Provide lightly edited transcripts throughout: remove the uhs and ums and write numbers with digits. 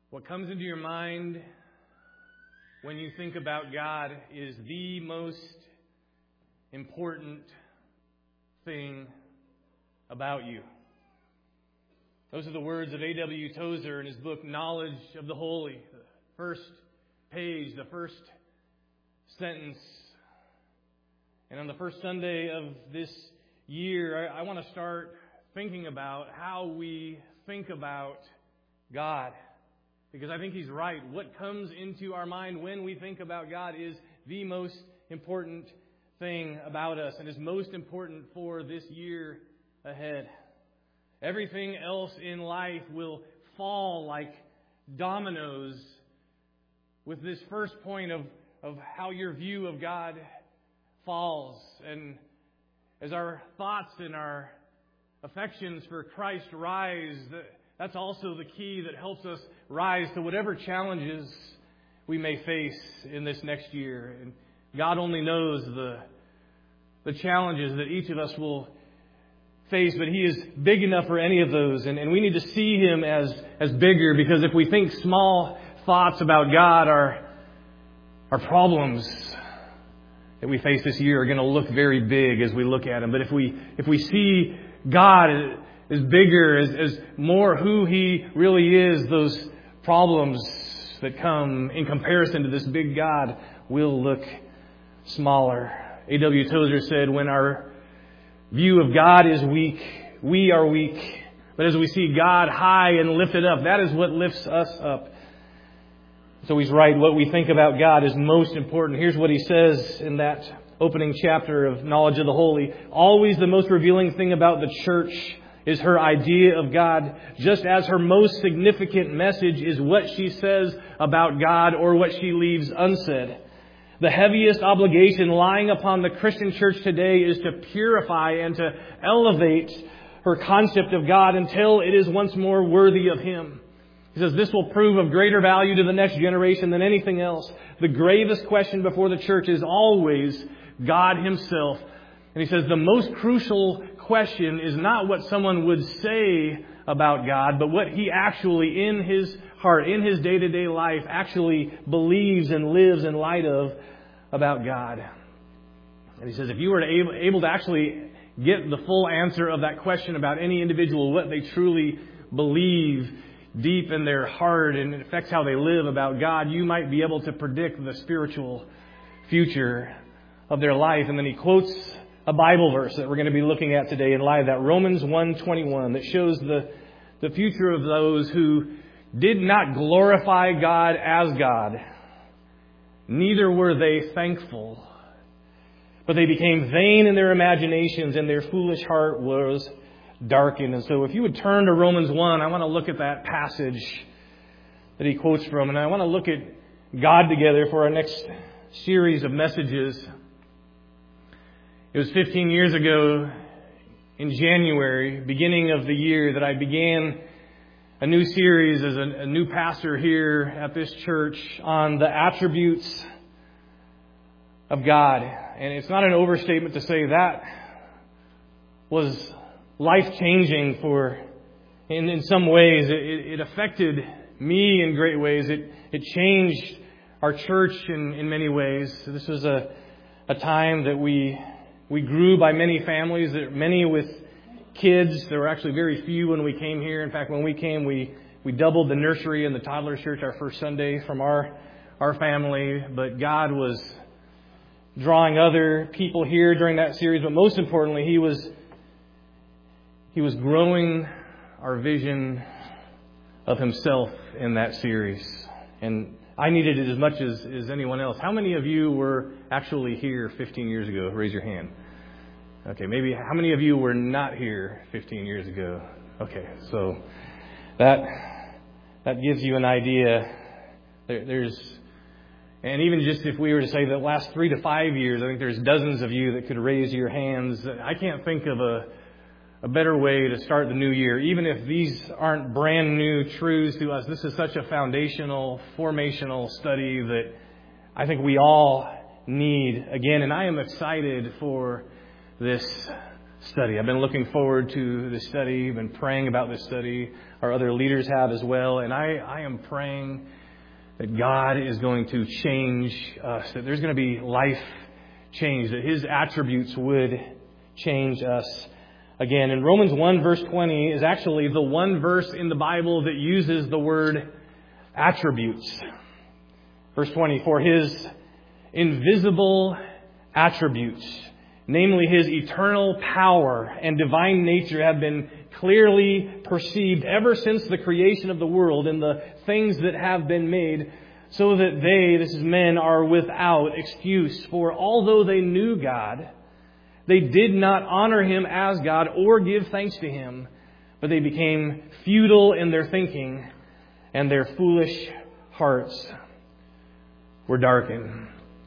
What comes into your mind when you think about God is the most important thing about you. Those are the words of A.W. Tozer in his book, Knowledge of the Holy. The first page, the first sentence. And on the first Sunday of this year, I want to start thinking about how we think about God. Because I think he's right. What comes into our mind when we think about God is the most important thing about us and is most important for this year ahead. Everything else in life will fall like dominoes with this first point of how your view of God falls. And as our thoughts and our affections for Christ rise, that's also the key that helps us rise to whatever challenges we may face in this next year. And God only knows the challenges that each of us will face, but He is big enough for any of those. And we need to see Him as bigger, because if we think small thoughts about God, our problems that we face this year are going to look very big as we look at Him. But if we see God as bigger, as more who He really is, those problems that come in comparison to this big God will look smaller. A.W. Tozer said, when our view of God is weak, we are weak. But as we see God high and lifted up, that is what lifts us up. So he's right. What we think about God is most important. Here's what he says in that opening chapter of Knowledge of the Holy. Always the most revealing thing about the church is her idea of God, just as her most significant message is what she says about God or what she leaves unsaid. The heaviest obligation lying upon the Christian church today is to purify and to elevate her concept of God until it is once more worthy of Him. He says this will prove of greater value to the next generation than anything else. The gravest question before the church is always God Himself. And he says the most crucial question is not what someone would say about God, but what he actually in his heart, in his day-to-day life, actually believes and lives in light of about God. And he says if you were able to actually get the full answer of that question about any individual, what they truly believe deep in their heart and it affects how they live about God, you might be able to predict the spiritual future of their life. And then he quotes a Bible verse that we're going to be looking at today in light of that, Romans 1:21, that shows the future of those who did not glorify God as God. Neither were they thankful, but they became vain in their imaginations, and their foolish heart was darkened. And so if you would turn to Romans 1, I want to look at that passage that he quotes from, and I want to look at God together for our next series of messages. It was 15 years ago in January, beginning of the year, that I began a new series as a new pastor here at this church on the attributes of God. And it's not an overstatement to say that was life-changing in some ways. It affected me in great ways. It changed our church in many ways. This was a time that we grew by many families, many with kids. There were actually very few when we came here. In fact, when we came, we doubled the nursery and the toddler church our first Sunday from our family. But God was drawing other people here during that series. But most importantly, He was growing our vision of Himself in that series. And I needed it as much as anyone else. How many of you were actually here 15 years ago? Raise your hand. Okay, maybe how many of you were not here 15 years ago? Okay, so that gives you an idea. And even just if we were to say the last 3 to 5 years, I think there's dozens of you that could raise your hands. I can't think of a better way to start the new year. Even if these aren't brand new truths to us, this is such a foundational, formational study that I think we all need again. And I am excited for this study. I've been looking forward to this study. I've been praying about this study. Our other leaders have as well. And I am praying that God is going to change us, that there's going to be life change, that His attributes would change us again. And Romans 1 verse 20 is actually the one verse in the Bible that uses the word attributes. Verse 20, for His invisible attributes, namely His eternal power and divine nature, have been clearly perceived ever since the creation of the world and the things that have been made, so that they, this is men, are without excuse. For although they knew God, they did not honor Him as God or give thanks to Him, but they became futile in their thinking, and their foolish hearts were darkened.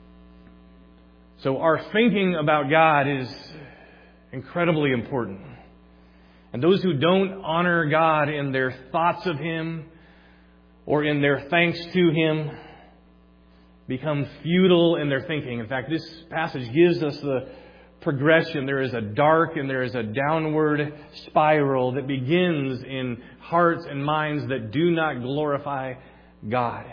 So our thinking about God is incredibly important. And those who don't honor God in their thoughts of Him or in their thanks to Him become futile in their thinking. In fact, this passage gives us the progression. There is a dark and there is a downward spiral that begins in hearts and minds that do not glorify God.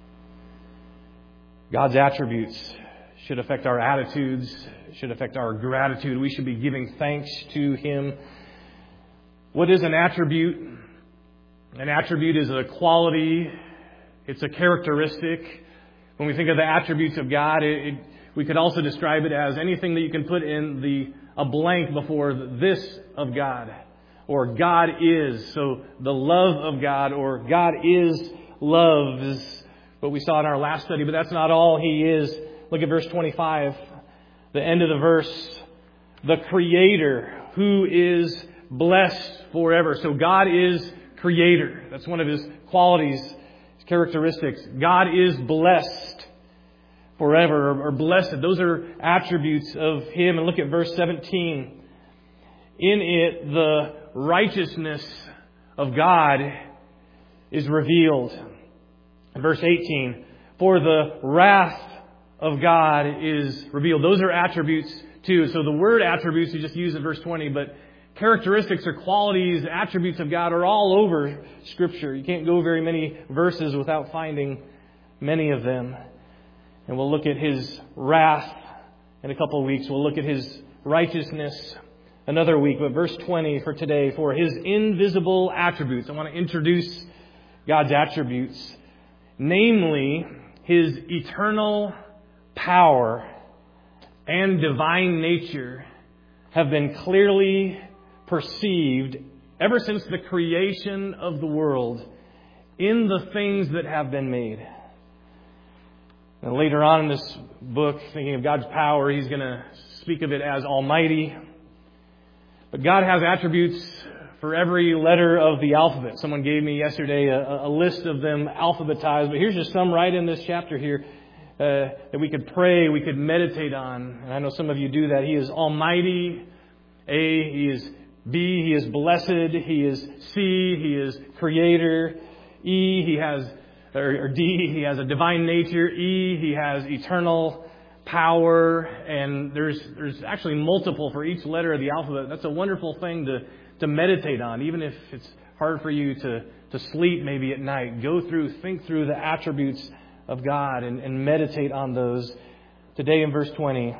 God's attributes should affect our attitudes, should affect our gratitude. We should be giving thanks to Him. What is an attribute? An attribute is a quality. It's a characteristic. When we think of the attributes of God, we could also describe it as anything that you can put in a blank before this of God. Or God is. So the love of God, or God is love, is what we saw in our last study. But that's not all He is. Look at verse 25. The end of the verse. The Creator, who is blessed forever. So God is Creator. That's one of His qualities, His characteristics. God is blessed forever, or blessed. Those are attributes of Him. And look at verse 17. In it, the righteousness of God is revealed. And verse 18. For the wrath of God is revealed. Those are attributes too. So the word attributes you just use in verse 20, but characteristics or qualities, attributes of God are all over Scripture. You can't go very many verses without finding many of them. And we'll look at His wrath in a couple of weeks. We'll look at His righteousness another week. But verse 20 for today, for His invisible attributes. I want to introduce God's attributes. Namely, His eternal power and divine nature have been clearly perceived ever since the creation of the world in the things that have been made. And later on in this book, thinking of God's power, he's going to speak of it as Almighty. But God has attributes for every letter of the alphabet. Someone gave me yesterday a list of them alphabetized, but here's just some right in this chapter here that we could pray, we could meditate on. And I know some of you do that. He is Almighty. A, He is B, He is blessed. He is C, He is Creator. E, He has, or D, He has a divine nature. E, He has eternal power. And there's actually multiple for each letter of the alphabet. That's a wonderful thing to meditate on, even if it's hard for you to sleep maybe at night. Think through the attributes of God and meditate on those. Today in verse 20,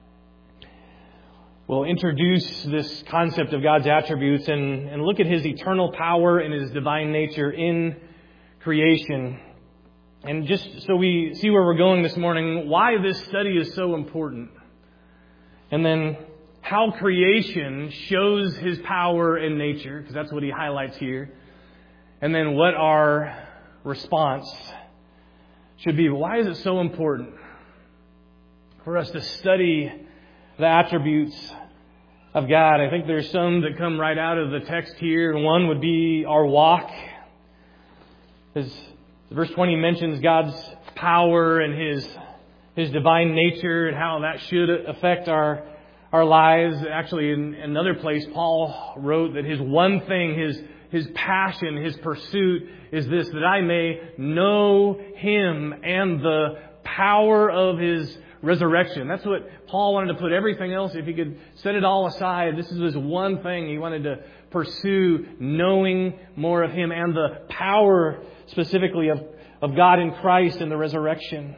we'll introduce this concept of God's attributes and look at His eternal power and His divine nature in creation. And just so we see where we're going this morning, why this study is so important. And then how creation shows His power and nature, because that's what he highlights here. And then what our response should be. Why is it so important for us to study the attributes of God? I think there's some that come right out of the text here. One would be our walk. As verse 20 mentions God's power and His divine nature and how that should affect our lives. Actually, in another place, Paul wrote that his one thing, his passion, His pursuit is this, that I may know Him and the power of His resurrection. That's what Paul wanted to put everything else, if he could set it all aside, this is this one thing he wanted to pursue, knowing more of Him and the power specifically of God in Christ and the resurrection.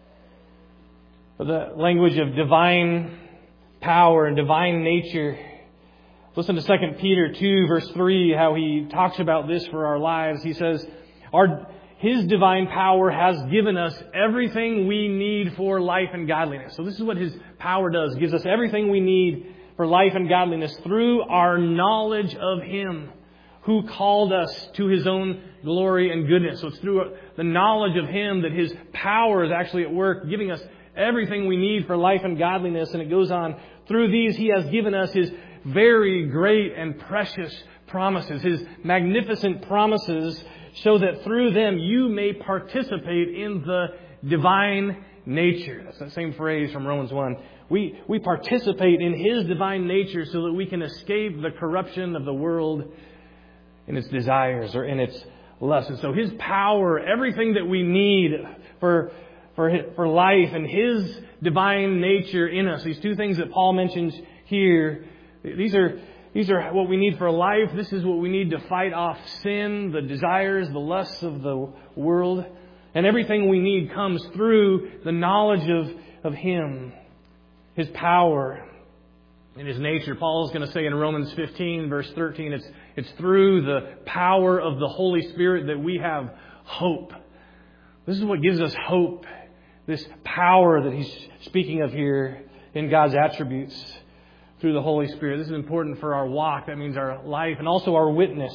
The language of divine power and divine nature. Listen to 2 Peter 2 verse 3, how he talks about this for our lives. He says, His divine power has given us everything we need for life and godliness. So this is what His power does. It gives us everything we need for life and godliness through our knowledge of Him who called us to His own glory and goodness. So it's through the knowledge of Him that His power is actually at work, giving us everything we need for life and godliness. And it goes on, through these He has given us His very great and precious promises, His magnificent promises, so that through them you may participate in the divine nature. That's that same phrase from Romans 1. We participate in His divine nature so that we can escape the corruption of the world in its desires or in its lusts. And so His power, everything that we need for life and His divine nature in us, these two things that Paul mentions here, these are what we need for life. This is what we need to fight off sin, the desires, the lusts of the world. And everything we need comes through the knowledge of Him, His power, and His nature. Paul is going to say in Romans 15, verse 13, it's through the power of the Holy Spirit that we have hope. This is what gives us hope, this power that he's speaking of here in God's attributes. Through the Holy Spirit. This is important for our walk. That means our life and also our witness.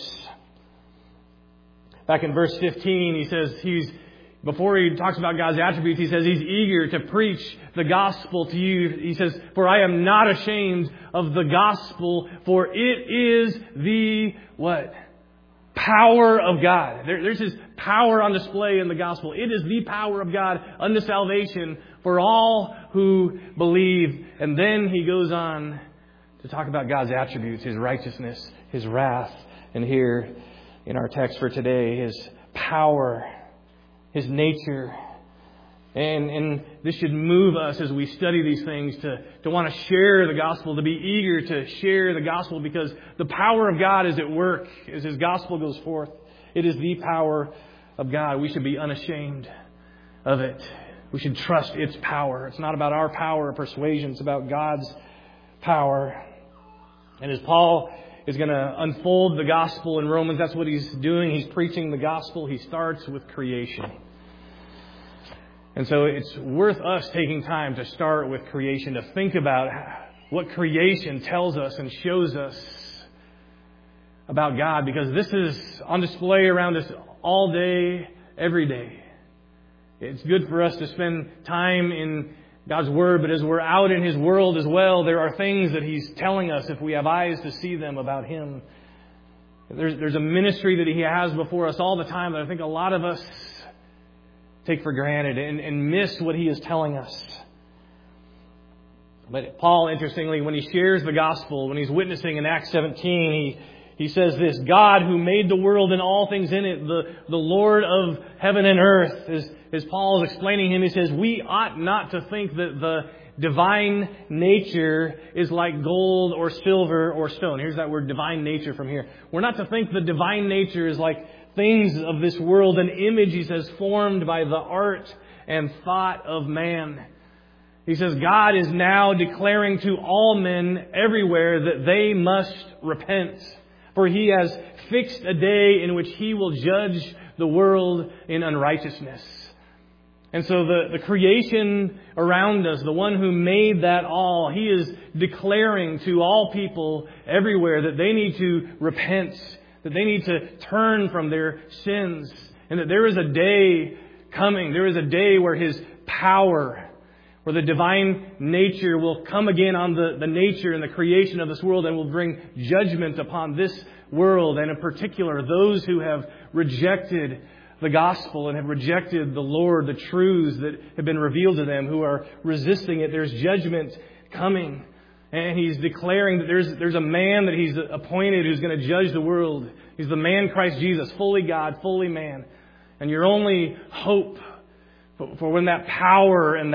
Back in verse 15, he says before he talks about God's attributes, he says He's eager to preach the gospel to you. He says, for I am not ashamed of the gospel, for it is the, what? Power of God. There's His power on display in the gospel. It is the power of God unto salvation for all who believe. And then he goes on to talk about God's attributes, His righteousness, His wrath. And here in our text for today, His power, His nature. And this should move us as we study these things to want to share the gospel, to be eager to share the gospel, because the power of God is at work as His gospel goes forth. It is the power of God. We should be unashamed of it. We should trust its power. It's not about our power or persuasion. It's about God's power. And as Paul is going to unfold the gospel in Romans, that's what he's doing. He's preaching the gospel. He starts with creation. And so it's worth us taking time to start with creation, to think about what creation tells us and shows us about God, because this is on display around us all day, every day. It's good for us to spend time in God's Word, but as we're out in His world as well, there are things that He's telling us if we have eyes to see them about Him. There's a ministry that He has before us all the time that I think a lot of us take for granted and miss what He is telling us. But Paul, interestingly, when he shares the gospel, when he's witnessing in Acts 17, he says this: God who made the world and all things in it, the Lord of heaven and earth. As Paul is explaining Him, he says, we ought not to think that the divine nature is like gold or silver or stone. Here's that word divine nature from here. We're not to think the divine nature is like things of this world, an image, he says, formed by the art and thought of man. He says God is now declaring to all men everywhere that they must repent, for He has fixed a day in which He will judge the world in unrighteousness. And so the creation around us, the one who made that all, He is declaring to all people everywhere that they need to repent, that they need to turn from their sins, and that there is a day coming. There is a day where His power, where the divine nature will come again on the nature and the creation of this world and will bring judgment upon this world, and in particular those who have rejected the gospel and have rejected the Lord, the truths that have been revealed to them, who are resisting it. There's judgment coming. And He's declaring that there's a man that He's appointed who's going to judge the world. He's the man Christ Jesus, fully God, fully man. And your only hope for when that power and that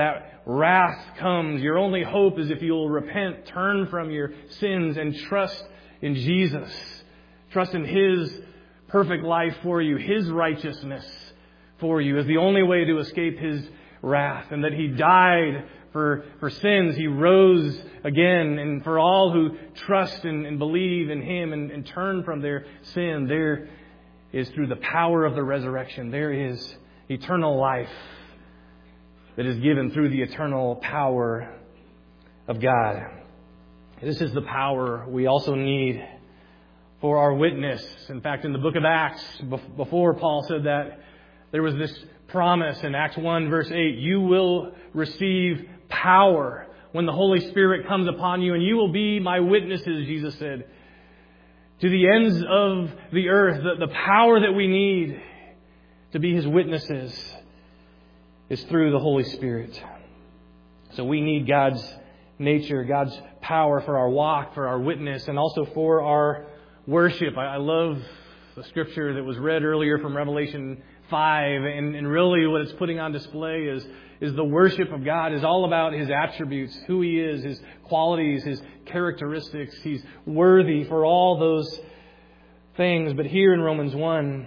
wrath comes, your only hope is if you'll repent, turn from your sins, and trust in Jesus. Trust in His perfect life for you, His righteousness for you, is the only way to escape His wrath. And that He died for sins. He rose again. And for all who trust and believe in Him and turn from their sin, there is, through the power of the resurrection, there is eternal life that is given through the eternal power of God. This is the power we also need for our witness. In fact, in the book of Acts, before Paul said that, there was this promise in Acts 1 verse 8, you will receive power when the Holy Spirit comes upon you, and you will be my witnesses, Jesus said, to the ends of the earth. The power that we need to be His witnesses is through the Holy Spirit. So we need God's nature, God's power for our walk, for our witness, and also for our worship. I love the scripture that was read earlier from Revelation 5, and really what it's putting on display is the worship of God is all about His attributes, who He is, His qualities, His characteristics. He's worthy for all those things. But here in Romans 1,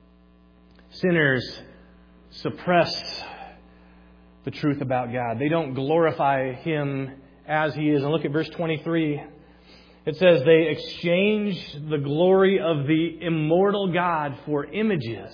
sinners suppress the truth about God. They don't glorify Him as He is. And look at verse 23. It says, they exchange the glory of the immortal God for images.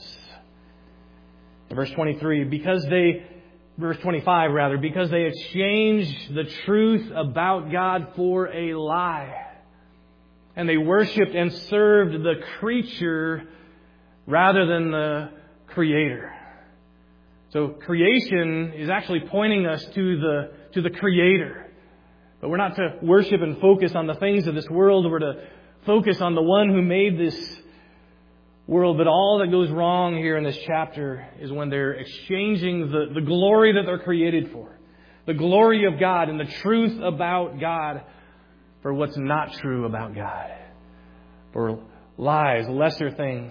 Verse 23, verse 25 rather, because they exchanged the truth about God for a lie. And they worshipped and served the creature rather than the Creator. So creation is actually pointing us to the Creator. But we're not to worship and focus on the things of this world. We're to focus on the one who made this world. But all that goes wrong here in this chapter is when they're exchanging the glory that they're created for, the glory of God and the truth about God, for what's not true about God, for lies, lesser things.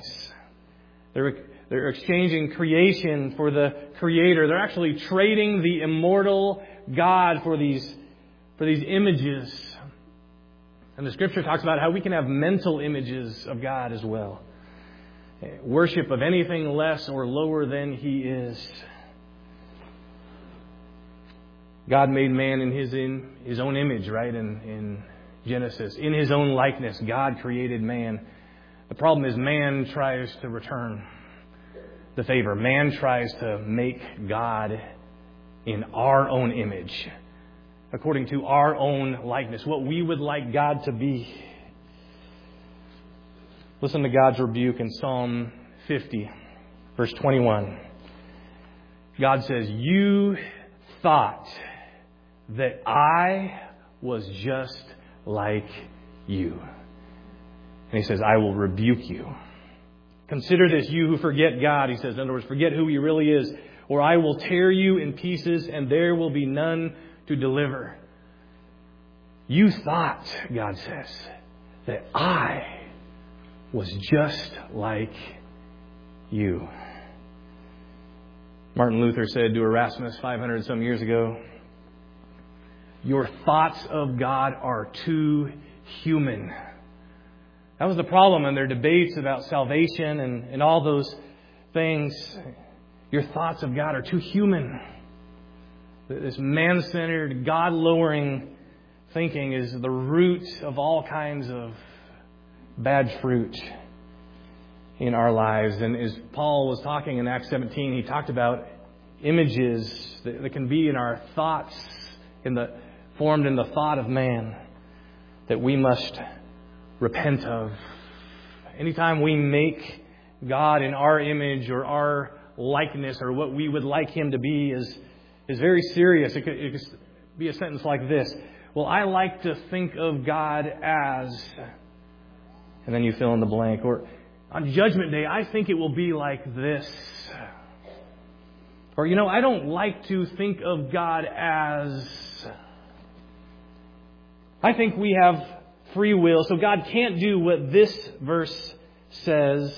They're exchanging creation for the Creator. They're actually trading the immortal God for these images. And the Scripture talks about how we can have mental images of God as well. Worship of anything less or lower than He is. God made man in His own image, right? In Genesis. In His own likeness, God created man. The problem is man tries to return the favor. Man tries to make God in our own image, according to our own likeness, what we would like God to be. Listen to God's rebuke in Psalm 50, verse 21. God says, you thought that I was just like you. And He says, I will rebuke you. Consider this, you who forget God, He says. In other words, forget who He really is. Or I will tear you in pieces, and there will be none to deliver. You thought, God says, that I was just like you. Martin Luther said to Erasmus 500 some years ago, your thoughts of God are too human. That was the problem in their debates about salvation and all those things. Your thoughts of God are too human. This man-centered, God-lowering thinking is the root of all kinds of bad fruit in our lives. And as Paul was talking in Acts 17, he talked about images that can be in our thoughts, formed in the thought of man, that we must repent of. Anytime we make God in our image or our likeness or what we would like Him to be is very serious. It could be a sentence like this. Well, I like to think of God as... And then you fill in the blank. Or on Judgment Day, I think it will be like this. Or, I don't like to think of God as... I think we have free will, so God can't do what this verse says.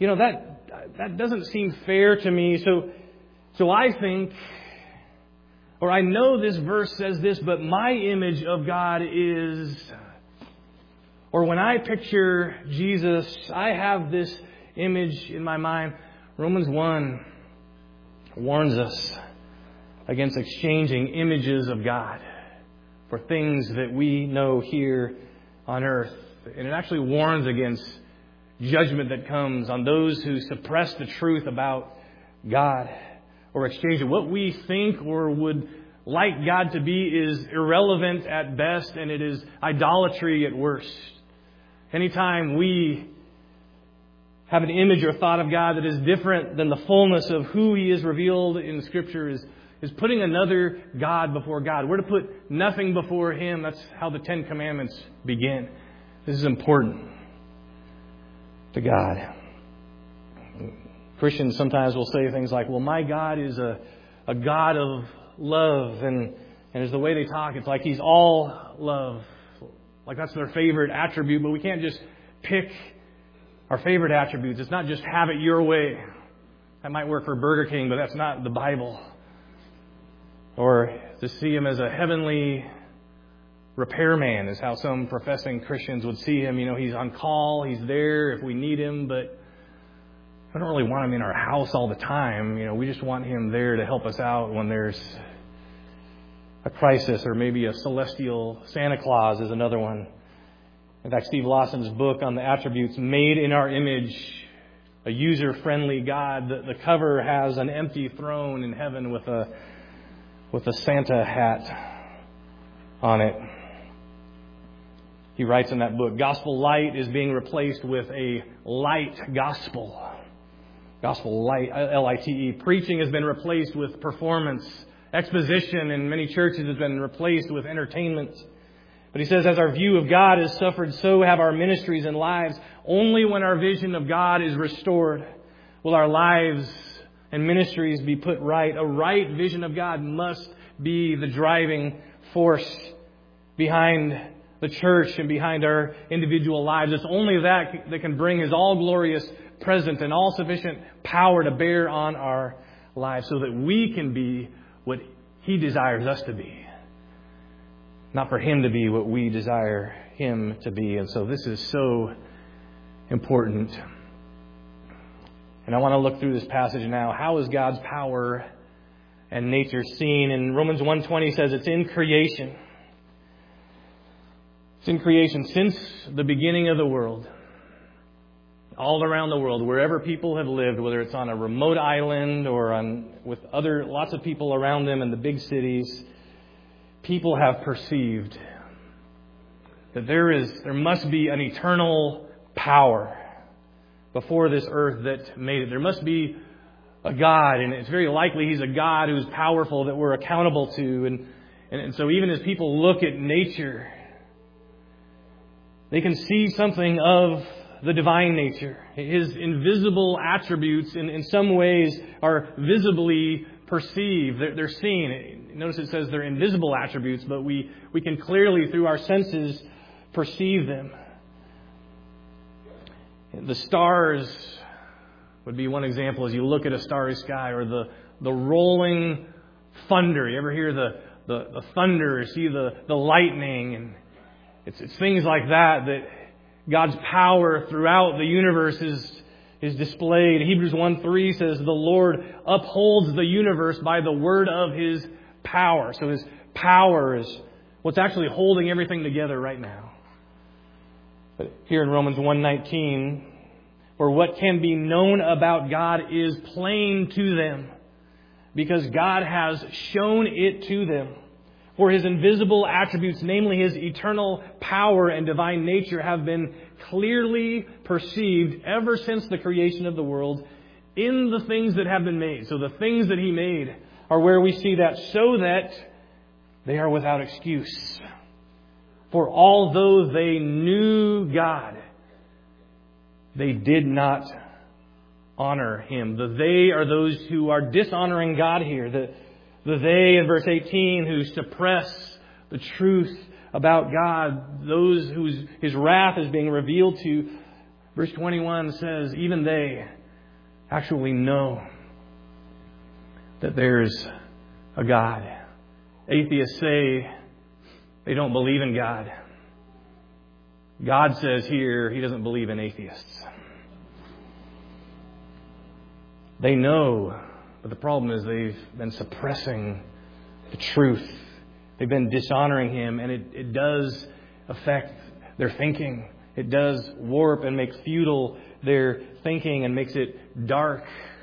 That doesn't seem fair to me. So I think Or I know this verse says this, but my image of God is... Or when I picture Jesus, I have this image in my mind. Romans 1 warns us against exchanging images of God for things that we know here on earth. And it actually warns against judgment that comes on those who suppress the truth about God or exchange it. What we think or would like God to be is irrelevant at best, and it is idolatry at worst. Anytime we have an image or thought of God that is different than the fullness of who He is revealed in Scripture is putting another God before God. We're to put nothing before Him. That's how the Ten Commandments begin. This is important to God. Christians sometimes will say things like, well, my God is a God of love. And as the way they talk, it's like He's all love. Like that's their favorite attribute. But we can't just pick our favorite attributes. It's not just have it your way. That might work for Burger King, but that's not the Bible. Or to see Him as a heavenly repairman is how some professing Christians would see Him. You know, He's on call. He's there if we need Him, but I don't really want Him in our house all the time. You know, we just want Him there to help us out when there's a crisis, or maybe a celestial Santa Claus is another one. In fact, Steve Lawson's book on the attributes made in our image, a user-friendly God, the cover has an empty throne in heaven with a Santa hat on it. He writes in that book, gospel light is being replaced with a light gospel. Gospel light, L-I-T-E. Preaching has been replaced with performance. Exposition in many churches has been replaced with entertainment. But he says, as our view of God has suffered, so have our ministries and lives. Only when our vision of God is restored will our lives and ministries be put right. A right vision of God must be the driving force behind the church and behind our individual lives. It's only that can bring His all-glorious presence and all-sufficient power to bear on our lives so that we can be what He desires us to be. Not for Him to be what we desire Him to be. And so this is so important. And I want to look through this passage now. How is God's power and nature seen? And Romans 1:20 says it's in creation. It's in creation since the beginning of the world. All around the world, wherever people have lived, whether it's on a remote island or with lots of people around them in the big cities, people have perceived that there must be an eternal power before this earth that made it. There must be a God, and it's very likely He's a God who's powerful that we're accountable to. And so even as people look at nature, they can see something of the divine nature. His invisible attributes in some ways are visibly perceived. They're seen. Notice it says they're invisible attributes, but we can clearly through our senses perceive them. The stars would be one example as you look at a starry sky, or the rolling thunder. You ever hear the thunder, or see the lightning, and it's things like that God's power throughout the universe is displayed. Hebrews 1:3 says, the Lord upholds the universe by the word of His power. So His power is what's actually holding everything together right now. But here in Romans 1:19, for what can be known about God is plain to them, because God has shown it to them. For His invisible attributes, namely His eternal power and divine nature, have been clearly perceived ever since the creation of the world in the things that have been made. So the things that He made are where we see that, so that they are without excuse. For although they knew God, they did not honor Him. The they are those who are dishonoring God here. The they in verse 18 who suppress the truth about God, those whose His wrath is being revealed to. Verse 21 says, even they actually know that there's a God. atheists say they don't believe in God. God says here He doesn't believe in atheists. They know, but the problem is they've been suppressing the truth. They've been dishonoring Him, and it does affect their thinking. It does warp and make futile their thinking and makes it dark.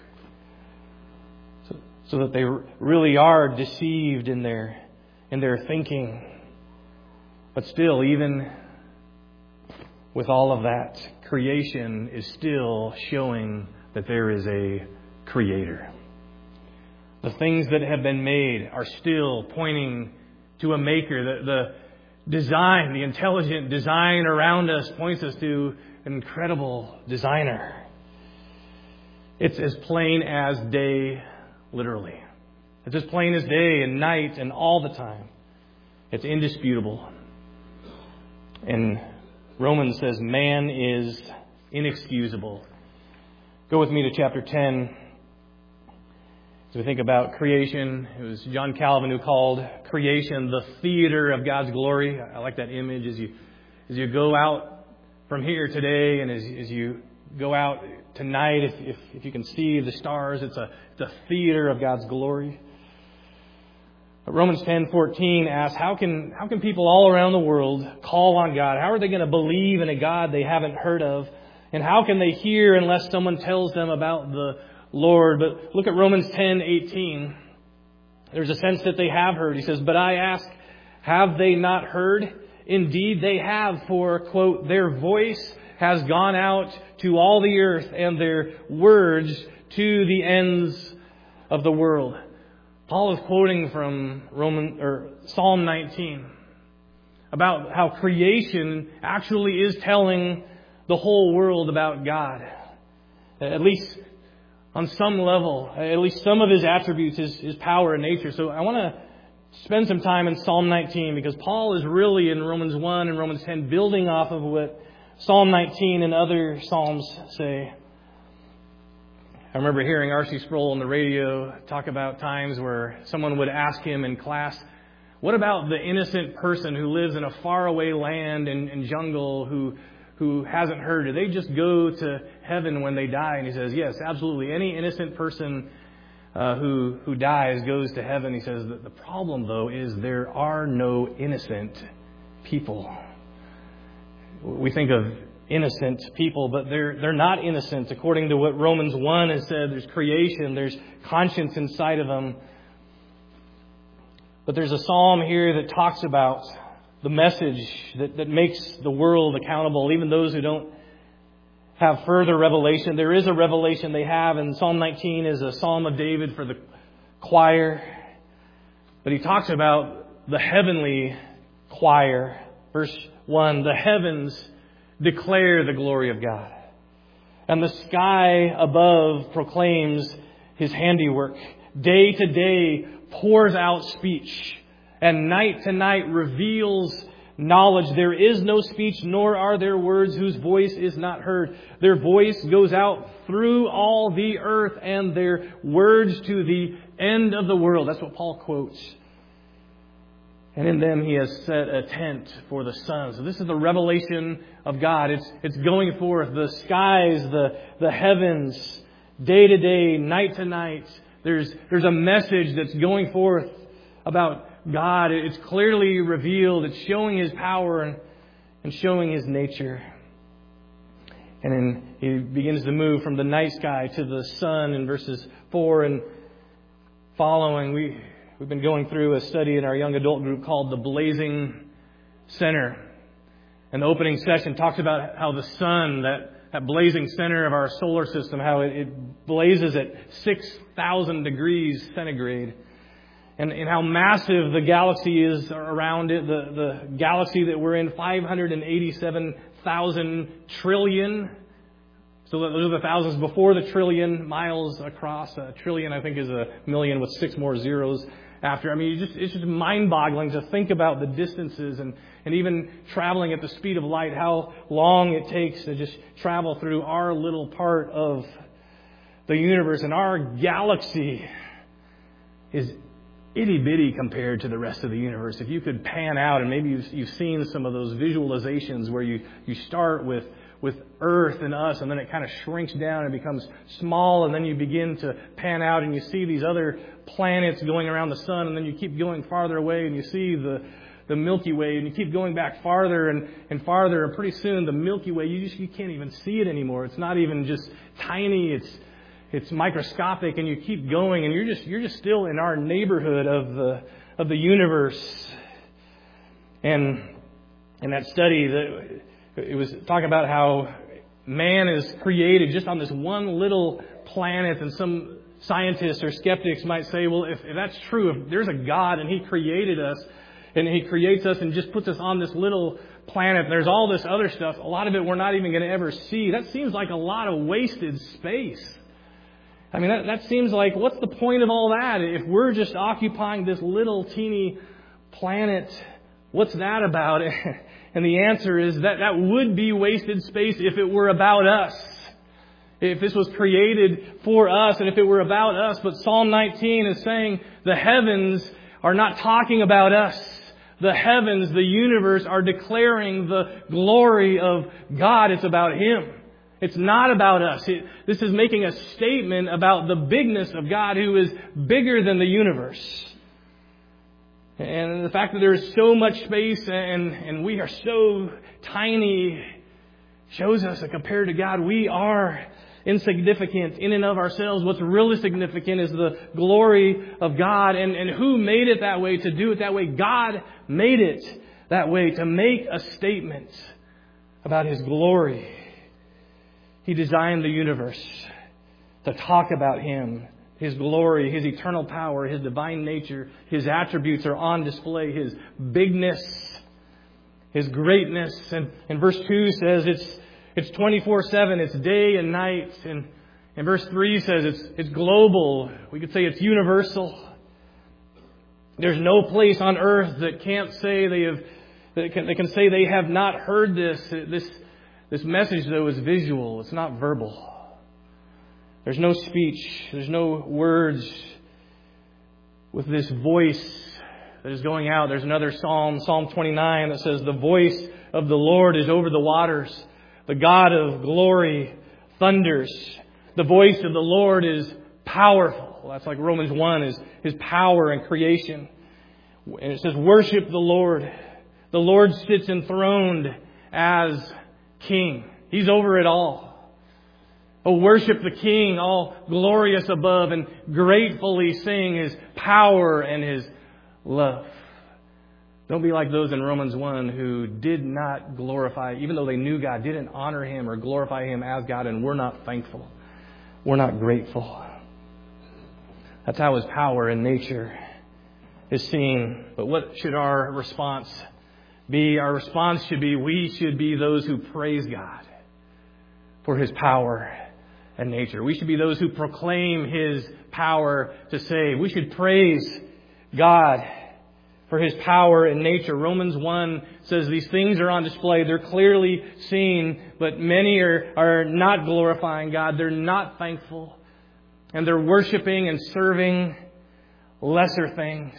So that they really are deceived in their thinking. But still, even with all of that, creation is still showing that there is a Creator. The things that have been made are still pointing to a Maker. The design, the intelligent design around us points us to an incredible designer. It's as plain as day, literally. It's as plain as day and night and all the time. It's indisputable. And Romans says man is inexcusable. Go with me to chapter 10. As we think about creation, it was John Calvin who called creation the theater of God's glory. I like that image as you go out from here today and as you go out tonight, if you can see the stars, it's a theater of God's glory. But Romans 10:14 asks, how can people all around the world call on God? How are they going to believe in a God they haven't heard of? And how can they hear unless someone tells them about the Lord? But look at Romans 10:18. There's a sense that they have heard. He says, but I ask, have they not heard? Indeed, they have, for, quote, their voice has gone out to all the earth and their words to the ends of the world. Paul is quoting from Psalm 19 about how creation actually is telling the whole world about God. At least on some level, at least some of His attributes, His power and nature. So I want to spend some time in Psalm 19 because Paul is really in Romans 1 and Romans 10 building off of what Psalm 19 and other Psalms say. I remember hearing R.C. Sproul on the radio talk about times where someone would ask him in class, what about the innocent person who lives in a faraway land and jungle who hasn't heard? Do they just go to heaven when they die? And he says, yes, absolutely. Any innocent person who dies goes to heaven. He says that the problem, though, is there are no innocent people. We think of innocent people, but they're not innocent. According to what Romans 1 has said, there's creation, there's conscience inside of them. But there's a psalm here that talks about the message that makes the world accountable, even those who don't have further revelation. There is a revelation they have, and Psalm 19 is a psalm of David for the choir. But he talks about the heavenly choir. Verse 1, the heavens declare the glory of God, and the sky above proclaims His handiwork. Day to day pours out speech, and night to night reveals knowledge. There is no speech, nor are there words whose voice is not heard. Their voice goes out through all the earth, and their words to the end of the world. That's what Paul quotes. And in them He has set a tent for the sun. So this is the revelation of God. It's going forth. The skies, the heavens, day to day, night to night. There's a message that's going forth about God. It's clearly revealed. It's showing His power and showing His nature. And then He begins to move from the night sky to the sun in verses 4 and following. We've been going through a study in our young adult group called The Blazing Center. And the opening session talks about how the sun, that blazing center of our solar system, how it blazes at 6,000 degrees centigrade. And how massive the galaxy is around it. The galaxy that we're in, 587,000 trillion. So those are the thousands before the trillion miles across. A trillion, I think, is a million with 6 more zeros after. I mean, it's just mind-boggling to think about the distances and even traveling at the speed of light, how long it takes to just travel through our little part of the universe. And our galaxy is itty-bitty compared to the rest of the universe. If you could pan out, and maybe you've seen some of those visualizations where you start with Earth and us, and then it kind of shrinks down and becomes small, and then you begin to pan out and you see these other planets going around the sun, and then you keep going farther away and you see the Milky Way, and you keep going back farther and farther, and pretty soon the Milky Way, you can't even see it anymore. It's not even just tiny, it's microscopic, and you keep going, and you're just still in our neighborhood of the universe. And in that study, it was talking about how man is created just on this one little planet, and some scientists or skeptics might say, well, if that's true, if there's a God and He created us, and He creates us and just puts us on this little planet, and there's all this other stuff, a lot of it we're not even going to ever see. That seems like a lot of wasted space. I mean, that seems like, what's the point of all that? If we're just occupying this little teeny planet, what's that about? And the answer is that would be wasted space if it were about us. If this was created for us and if it were about us. But Psalm 19 is saying the heavens are not talking about us. The heavens, the universe, are declaring the glory of God. It's about Him. It's not about us. This is making a statement about the bigness of God, who is bigger than the universe. And the fact that there is so much space and we are so tiny shows us that compared to God, we are insignificant in and of ourselves. What's really significant is the glory of God. And who made it that way, to do it that way? God made it that way, to make a statement about His glory. He designed the universe to talk about Him, His glory, His eternal power, His divine nature. His attributes are on display. His bigness, His greatness. And verse 2 says it's 24/7. It's day and night. And verse 3 says it's global. We could say it's universal. There's no place on earth that can't say they can say they have not heard this. This message, though, is visual. It's not verbal. There's no speech. There's no words. With this voice that is going out, there's another psalm, Psalm 29, that says, "The voice of the Lord is over the waters. The God of glory thunders. The voice of the Lord is powerful." That's like Romans 1 is His power and creation. And it says, "Worship the Lord. The Lord sits enthroned as King." He's over it all. Oh, worship the King, all glorious above, and gratefully sing His power and His love. Don't be like those in Romans 1 who did not glorify, even though they knew God, didn't honor Him or glorify Him as God, and we're not thankful. We're not grateful. That's how His power and nature is seen. But what should our response be? Our response should be, we should be those who praise God for His power and nature. We should be those who proclaim His power to save. We should praise God for His power and nature. Romans 1 says these things are on display. They're clearly seen, but many are not glorifying God. They're not thankful. And they're worshiping and serving lesser things.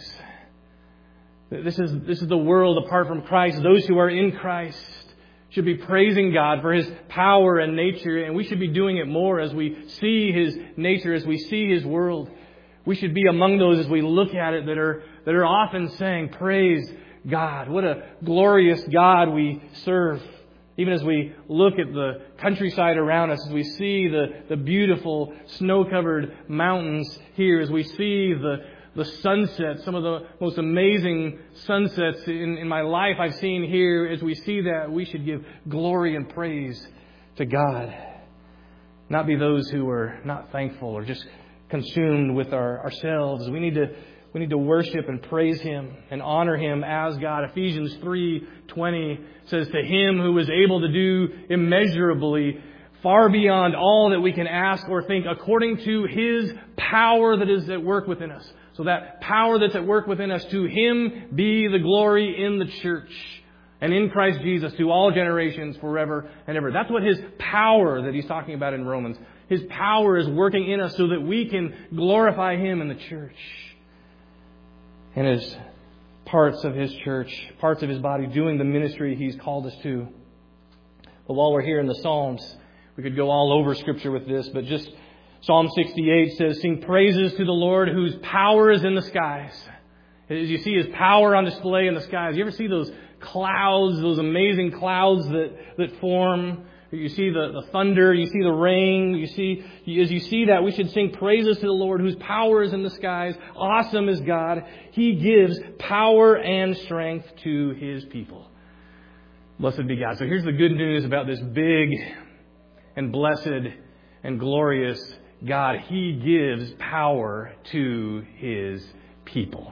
This is the world apart from Christ. Those who are in Christ should be praising God for His power and nature, and we should be doing it more as we see His nature, as we see His world. We should be among those as we look at it that are often saying, "Praise God." What a glorious God we serve. Even as we look at the countryside around us, as we see the beautiful snow-covered mountains here, as we see the sunset, some of the most amazing sunsets in my life I've seen here. As we see that, we should give glory and praise to God. Not be those who are not thankful or just consumed with ourselves. We need to worship and praise Him and honor Him as God. Ephesians 3:20 says, "To Him who is able to do immeasurably far beyond all that we can ask or think, according to His power that is at work within us." So that power that's at work within us, to Him be the glory in the church and in Christ Jesus to all generations forever and ever. That's what His power that He's talking about in Romans. His power is working in us so that we can glorify Him in the church. and as parts of His church, parts of His body, doing the ministry He's called us to. But while we're here in the Psalms, we could go all over Scripture with this, but just Psalm 68 says, "Sing praises to the Lord whose power is in the skies." As you see His power on display in the skies, you ever see those clouds, those amazing clouds that form? You see the thunder, you see the rain, as you see that, we should sing praises to the Lord whose power is in the skies. Awesome is God. He gives power and strength to His people. Blessed be God. So here's the good news about this big and blessed and glorious God. He gives power to His people.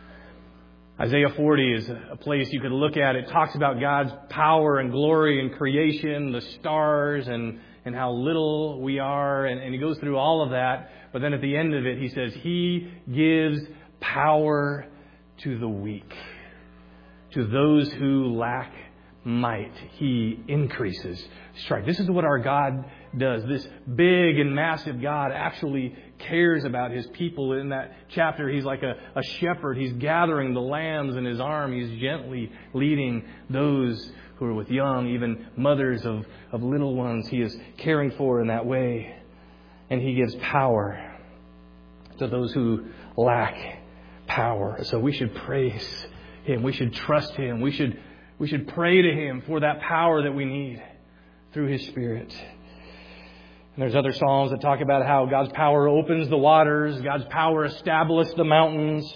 Isaiah 40 is a place you could look at. It talks about God's power and glory in creation, the stars, and how little we are. And he goes through all of that. But then at the end of it, he says, He gives power to the weak. To those who lack might, He increases strength. This is what our God does. This big and massive God actually cares about His people. In that chapter, He's like a shepherd. He's gathering the lambs in His arm. He's gently leading those who are with young, even mothers of little ones. He is caring for in that way. And He gives power to those who lack power. So we should praise Him. We should trust Him. We should pray to Him for that power that we need through His Spirit. And there's other Psalms that talk about how God's power opens the waters, God's power established the mountains.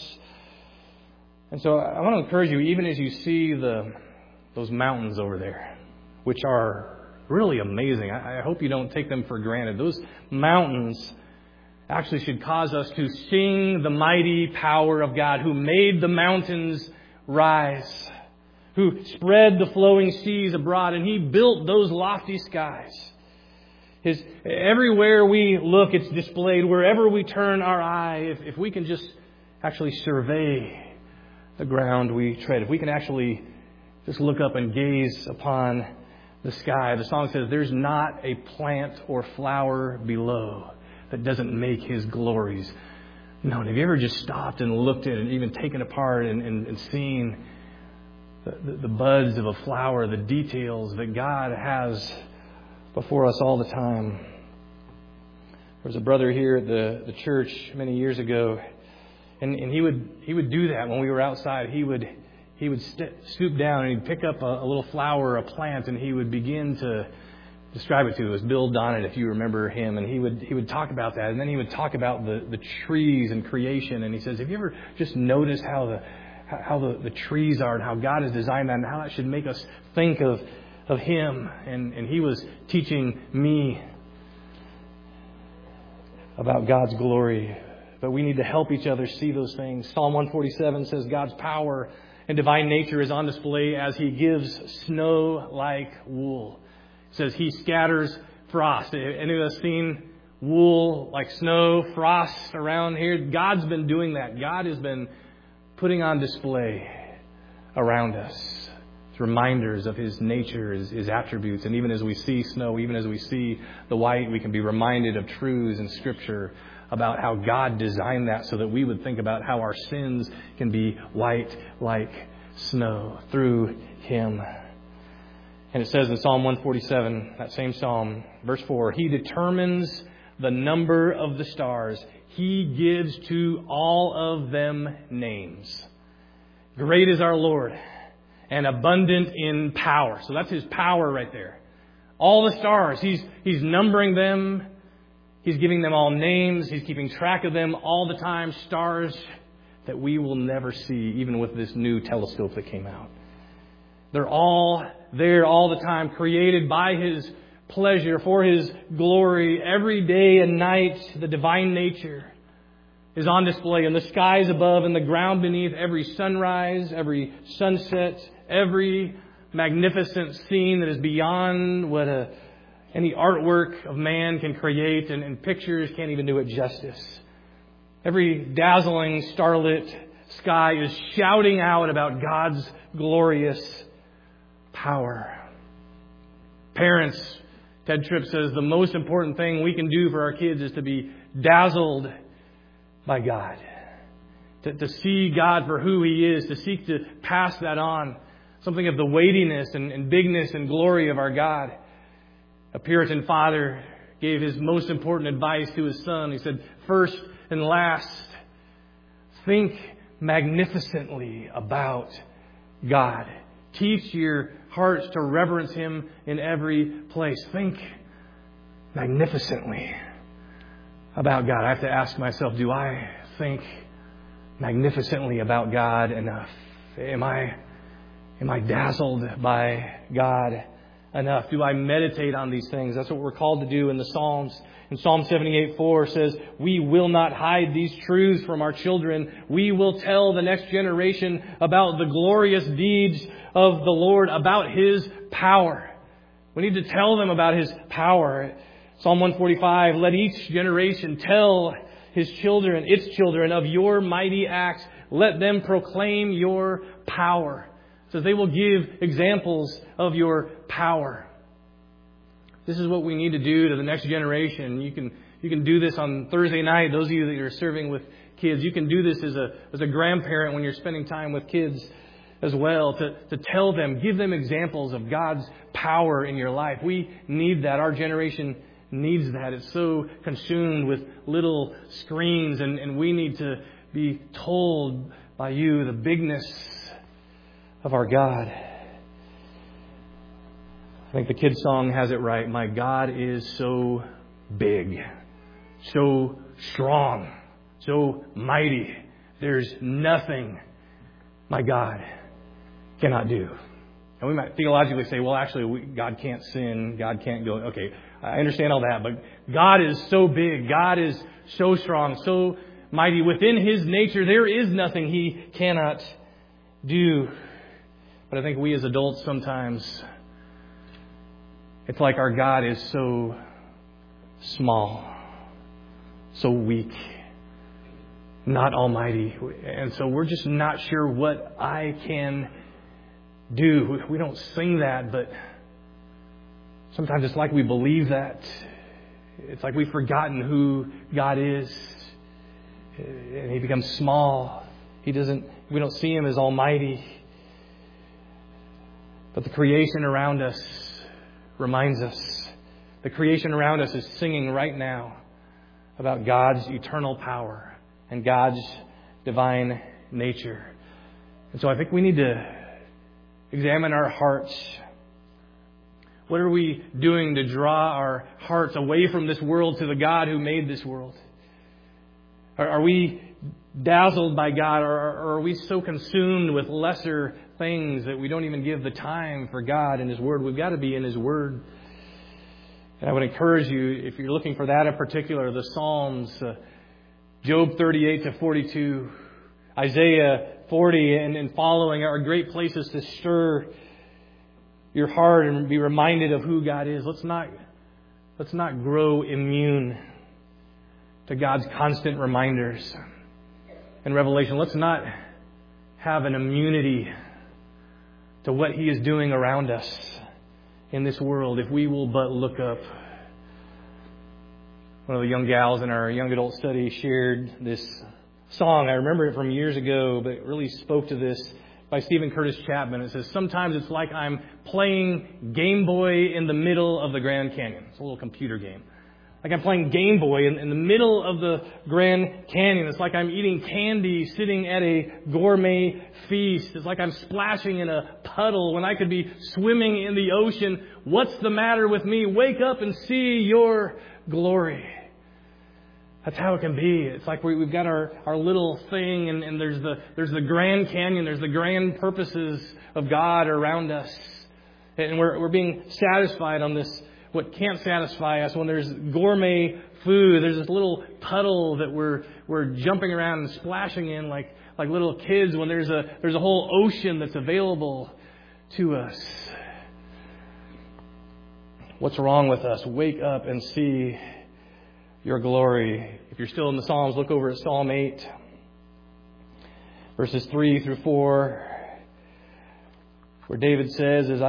And so I want to encourage you, even as you see those mountains over there, which are really amazing. I hope you don't take them for granted. Those mountains actually should cause us to sing the mighty power of God, who made the mountains rise, who spread the flowing seas abroad, and He built those lofty skies. Everywhere we look, it's displayed. Wherever we turn our eye, if we can just actually survey the ground we tread, if we can actually just look up and gaze upon the sky. The song says, "There's not a plant or flower below that doesn't make His glories known." Have you ever just stopped and looked at it and even taken apart and seen the buds of a flower, the details that God has before us all the time? There was a brother here at the church many years ago, and he would do that when we were outside. He would stoop down and he'd pick up a little flower, a plant, and he would begin to describe it to us. It was Bill Donnet, if you remember him, and he would talk about that, and then he would talk about the trees and creation. And he says, "Have you ever just noticed how the trees are and how God has designed that and how that should make us think of Him?" And he was teaching me about God's glory. But we need to help each other see those things. Psalm 147 says God's power and divine nature is on display as He gives snow like wool. It says He scatters frost. Any of us seen wool like snow, frost around here? God's been doing that. God has been putting on display around us. It's reminders of His nature, His attributes. And even as we see snow, even as we see the white, we can be reminded of truths in Scripture about how God designed that so that we would think about how our sins can be white like snow through Him. And it says in Psalm 147, that same Psalm, verse 4, He determines the number of the stars. He gives to all of them names. Great is our Lord, and abundant in power. So that's His power right there. All the stars, He's numbering them. He's giving them all names. He's keeping track of them all the time. Stars that we will never see, even with this new telescope that came out. They're all there all the time, created by His pleasure, for His glory. Every day and night, the divine nature is on display in the skies above and the ground beneath. Every sunrise, every sunset, every magnificent scene that is beyond what any artwork of man can create, and pictures can't even do it justice. Every dazzling starlit sky is shouting out about God's glorious power. Parents, Ted Tripp says, the most important thing we can do for our kids is to be dazzled by God. to see God for who He is, to seek to pass that on. Something of the weightiness and bigness and glory of our God. A Puritan father gave his most important advice to his son. He said, first and last, think magnificently about God. Teach your hearts to reverence Him in every place. Think magnificently about God. I have to ask myself, do I think magnificently about God enough? Am I dazzled by God enough? Do I meditate on these things? That's what we're called to do in the Psalms. In Psalm 78:4 says, we will not hide these truths from our children. We will tell the next generation about the glorious deeds of the Lord, about His power. We need to tell them about His power. Psalm 145, let each generation tell its children of your mighty acts. Let them proclaim your power. So they will give examples of your power. This is what we need to do to the next generation. You can do this on Thursday night. Those of you that are serving with kids, you can do this as a grandparent when you're spending time with kids as well. To tell them, give them examples of God's power in your life. We need that. Our generation needs that. It's so consumed with little screens, and we need to be told by you the bigness of our God. I think the kids' song has it right. My God is so big, so strong, so mighty. There's nothing my God cannot do. And we might theologically say, well, actually, God can't sin. God can't go. Okay, I understand all that. But God is so big. God is so strong, so mighty. Within His nature, there is nothing He cannot do. But I think we as adults sometimes, it's like our God is so small, so weak, not almighty. And so we're just not sure what I can do. We don't sing that, but sometimes it's like we believe that. It's like we've forgotten who God is. And He becomes small. We don't see Him as almighty. But the creation around us reminds us. The creation around us is singing right now about God's eternal power and God's divine nature. And so I think we need to examine our hearts. What are we doing to draw our hearts away from this world to the God who made this world? Are we dazzled by God, or are we so consumed with lesser things that we don't even give the time for God and His Word? We've got to be in His Word. And I would encourage you, if you're looking for that in particular, the Psalms, Job 38-42, Isaiah 40 and following are great places to stir your heart and be reminded of who God is. Let's not grow immune to God's constant reminders and revelation. Let's not have an immunity to what He is doing around us in this world if we will but look up. One of the young gals in our young adult study shared this song. I remember it from years ago, but it really spoke to this, by Stephen Curtis Chapman. It says, sometimes it's like I'm playing Game Boy in the middle of the Grand Canyon. It's a little computer game. Like I'm playing Game Boy in the middle of the Grand Canyon. It's like I'm eating candy sitting at a gourmet feast. It's like I'm splashing in a puddle when I could be swimming in the ocean. What's the matter with me? Wake up and see your glory. That's how it can be. It's like we've got our little thing, and there's the Grand Canyon. There's the grand purposes of God around us. And we're being satisfied on this, what can't satisfy us. When there's gourmet food, there's this little puddle that we're jumping around and splashing in like little kids, when there's a whole ocean that's available to us. What's wrong with us? Wake up and see your glory. If you're still in the Psalms, look over at Psalm 8, verses 3-4, where David says, as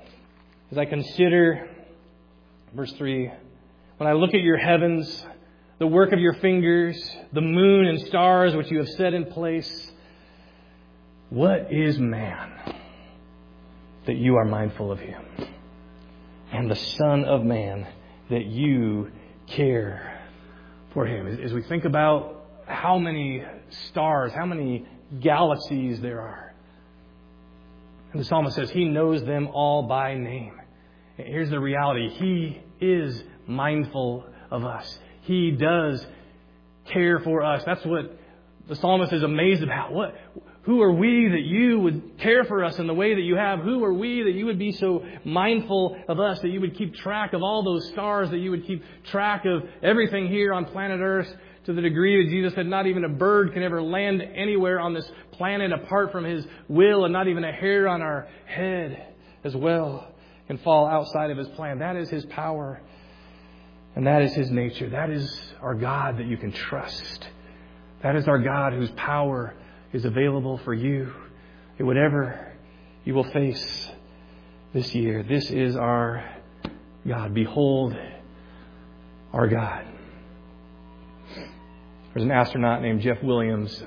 I consider, verse 3, when I look at your heavens, the work of your fingers, the moon and stars which you have set in place. What is man that you are mindful of him? And the Son of Man that you care for him. As we think about how many stars, how many galaxies there are. And the psalmist says he knows them all by name. Here's the reality. He is mindful of us. He does care for us. That's what the psalmist is amazed about. Who are we that you would care for us in the way that you have? Who are we that you would be so mindful of us, that you would keep track of all those stars, that you would keep track of everything here on planet Earth, to the degree that Jesus said not even a bird can ever land anywhere on this planet apart from His will, and not even a hair on our head as well can fall outside of His plan. That is His power, and that is His nature. That is our God that you can trust. That is our God whose power is available for you in whatever you will face this year. This is our God. Behold our God. There's an astronaut named Jeff Williams.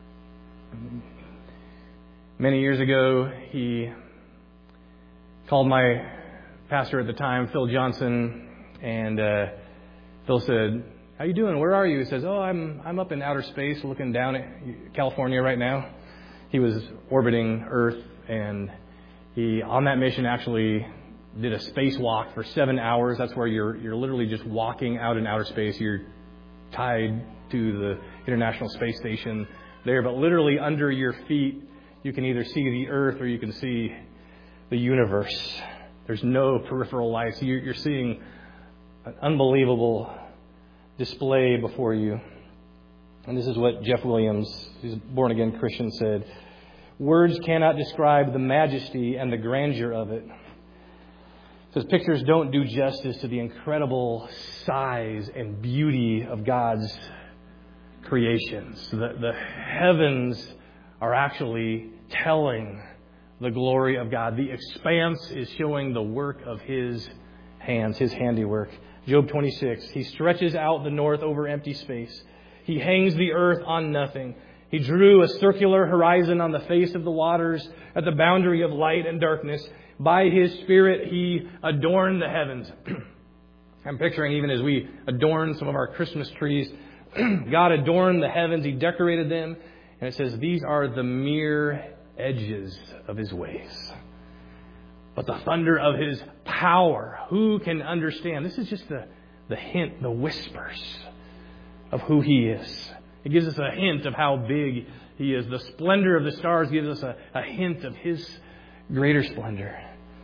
Many years ago, he called my pastor at the time, Phil Johnson, and Phil said, "How you doing? Where are you?" He says, "Oh, I'm up in outer space looking down at California right now." He was orbiting Earth, and he, on that mission, actually did a spacewalk for 7 hours. That's where you're literally just walking out in outer space. You're tied to the International Space Station there, but literally under your feet, you can either see the Earth or you can see the universe. There's no peripheral lights. You're seeing an unbelievable display before you. And this is what Jeff Williams, who's a born-again Christian, said: "Words cannot describe the majesty and the grandeur of it." Says pictures don't do justice to the incredible size and beauty of God's creations. The heavens are actually telling the glory of God. The expanse is showing the work of His hands, His handiwork. Job 26, He stretches out the north over empty space. He hangs the earth on nothing. He drew a circular horizon on the face of the waters at the boundary of light and darkness. By His Spirit, He adorned the heavens. I'm picturing, even as we adorn some of our Christmas trees, God adorned the heavens. He decorated them. And it says, these are the mere edges of His ways. But the thunder of His power, who can understand? This is just the hint, the whispers of who He is. It gives us a hint of how big He is. The splendor of the stars gives us a hint of His greater splendor.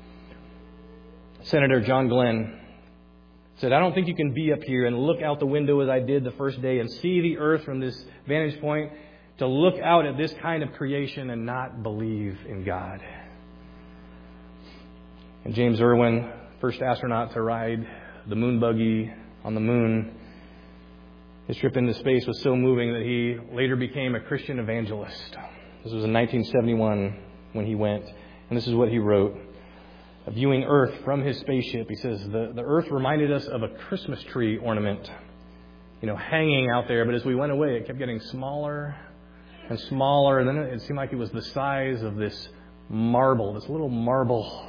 Senator John Glenn said, "I don't think you can be up here and look out the window as I did the first day and see the earth from this vantage point, to look out at this kind of creation and not believe in God." And James Irwin, first astronaut to ride the moon buggy on the moon, his trip into space was so moving that he later became a Christian evangelist. This was in 1971 when he went. And this is what he wrote. Viewing Earth from his spaceship, he says, the Earth reminded us of a Christmas tree ornament, hanging out there. But as we went away, it kept getting smaller and smaller. And then it seemed like it was the size of this marble, this little marble.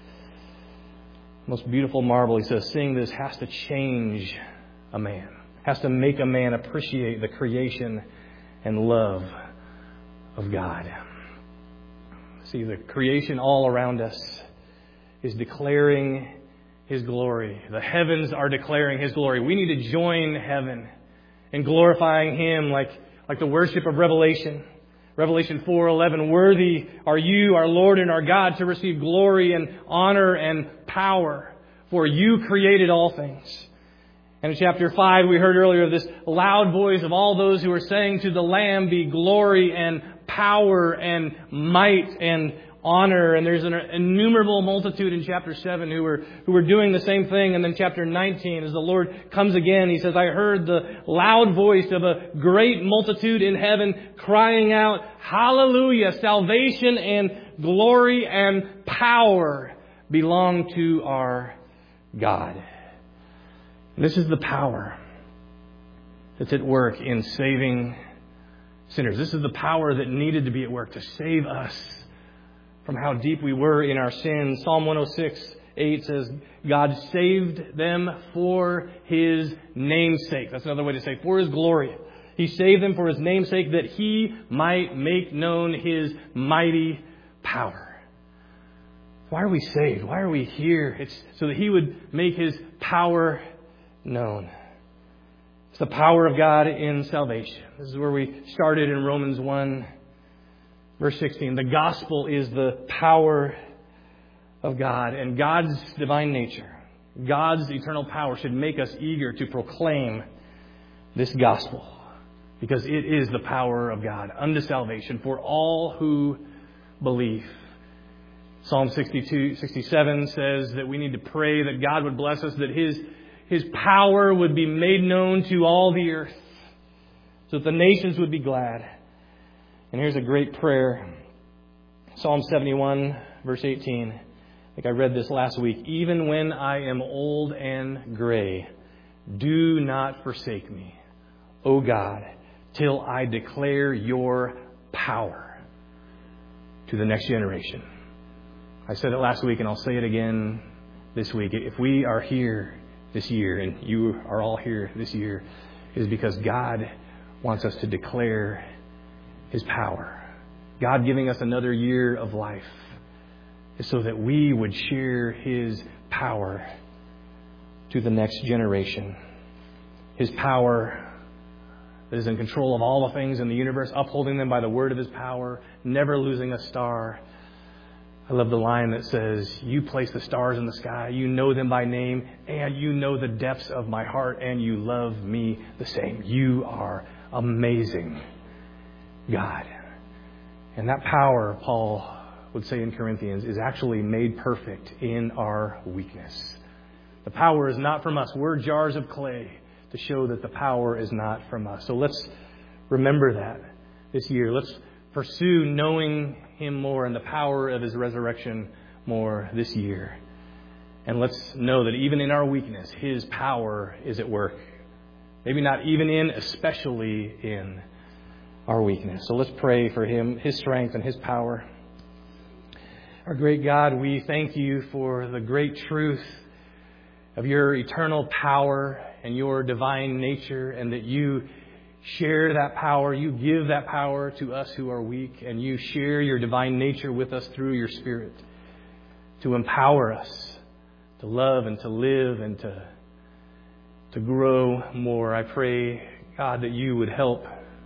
Most beautiful marble. He says, seeing this has to change a man, has to make a man appreciate the creation and love of God. See, the creation all around us is declaring His glory. The heavens are declaring His glory. We need to join heaven in glorifying Him like the worship of Revelation. Revelation 4:11, worthy are you, our Lord and our God, to receive glory and honor and power, for you created all things. And in chapter 5, we heard earlier of this loud voice of all those who are saying to the Lamb be glory and power and might and honor. And there's an innumerable multitude in chapter 7 who were doing the same thing. And then chapter 19, as the Lord comes again, He says, I heard the loud voice of a great multitude in heaven crying out, hallelujah, salvation and glory and power belong to our God. This is the power that's at work in saving sinners. This is the power that needed to be at work to save us from how deep we were in our sins. Psalm 106:8 says, God saved them for His name's sake. That's another way to say for His glory. He saved them for His name's sake, that He might make known His mighty power. Why are we saved? Why are we here? It's so that He would make His power known. It's the power of God in salvation. This is where we started in Romans 1, verse 16. The gospel is the power of God, and God's divine nature, God's eternal power should make us eager to proclaim this gospel, because it is the power of God unto salvation for all who believe. Psalm 67 says that we need to pray that God would bless us, that His power would be made known to all the earth, so that the nations would be glad. And here's a great prayer. Psalm 71, verse 18. I think I read this last week. Even when I am old and gray, do not forsake me, O God, till I declare your power to the next generation. I said it last week and I'll say it again this week. If we are here this year, and you are all here this year, it is because God wants us to declare His power. God giving us another year of life is so that we would share His power to the next generation. His power that is in control of all the things in the universe, upholding them by the word of His power, never losing a star. I love the line that says, you place the stars in the sky, you know them by name, and you know the depths of my heart, and you love me the same. You are amazing, God. And that power, Paul would say in Corinthians, is actually made perfect in our weakness. The power is not from us. We're jars of clay to show that the power is not from us. So let's remember that this year. Let's pursue knowing Him more and the power of His resurrection more this year. And let's know that even in our weakness, His power is at work. Maybe not even in, especially in our weakness. So let's pray for Him, His strength and His power. Our great God, we thank You for the great truth of Your eternal power and Your divine nature, and that You share that power. You give that power to us who are weak, and You share Your divine nature with us through Your Spirit to empower us to love and to live and to grow more. I pray, God, that You would help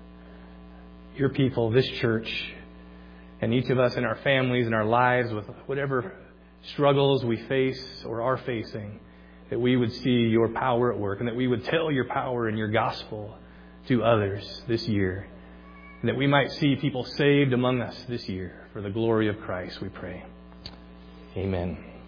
Your people, this church, and each of us in our families and our lives with whatever struggles we face or are facing, that we would see Your power at work, and that we would tell Your power and Your gospel to others this year, and that we might see people saved among us this year for the glory of Christ, we pray. Amen.